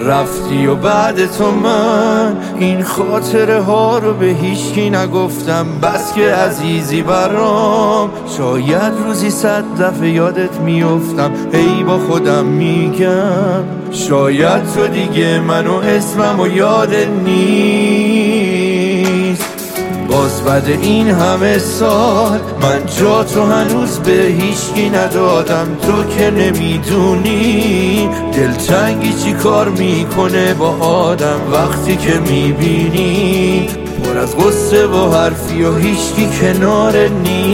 رفتی و بعد تو من این خاطره ها رو به هیچکی نگفتم. بس که عزیزی برام، شاید روزی 100 دفعه یادت میافتم. هی با خودم میگم شاید تو دیگه منو اسمم و یادت نیست. باز بعد این همه سال من جا تو هنوز به هیچکی ندادم. تو که نمیدونی دلتنگی چی کار میکنه با آدم وقتی که میبینی پر از غصه و حرفی و هیچکی کنار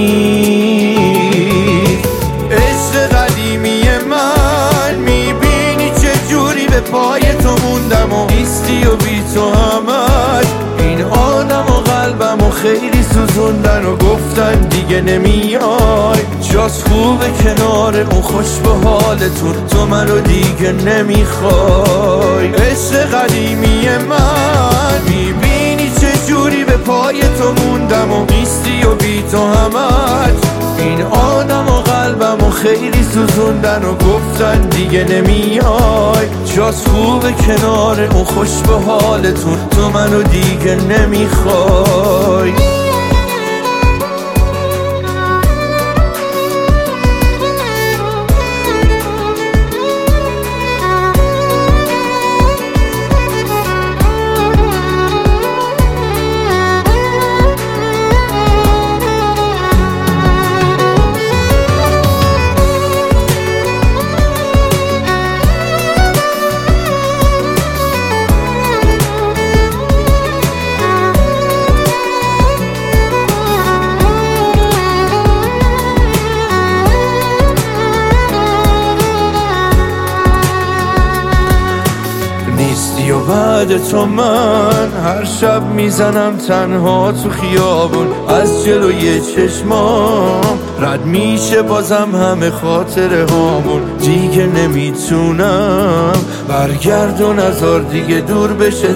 نیست. عشق قدیمی من میبینی چه جوری به پای تو موندم و نیستی و بی تو همش این آدم و قلبم و خیلی سوزوندن و گفتن دیگه نمیای. جاست خوبه کنار اون خوش به حالتون، تو منو دیگه نمیخوای. عشق قدیمی من میبینی چه جوری به پای تو موندم و نیستی و بی تو همش این آدم و قلبم و خیلی سوزوندن و گفتن دیگه نمیای. جاست خوبه کنار اون خوش به حالتون، تو منو دیگه نمیخوای. نیستی و بعد تو من هر شب میزنم تنها تو خیابون. از جلوی چشمام رد میشه بازم همه خاطره هامون. دیگه نمیتونم برگرد و نذار دیگه دور بشه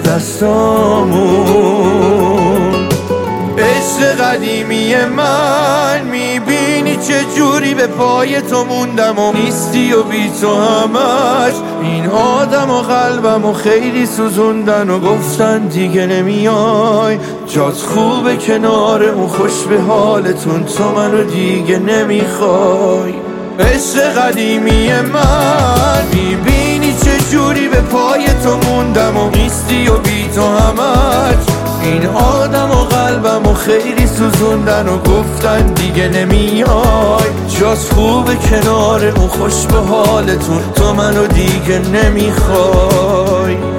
دستامون. عشق قدیمی من میبینی چه جوری به پای تو موندم و نیستی و بی تو همش این آدم و قلبم و خیلی سوزوندن و گفتن دیگه نمیای. جات خوبه کنار اون خوش به حالتون، تو منو دیگه نمیخوای. عشق قدیمی من میبینی چه جوری به پای تو موندم و نیستی و بی تو همش این آدم و قلبم و خیلی سوزوندن و گفتن دیگه نمیای. جاست خوبه کنار اون خوش به حالتون، تو منو دیگه نمیخوای.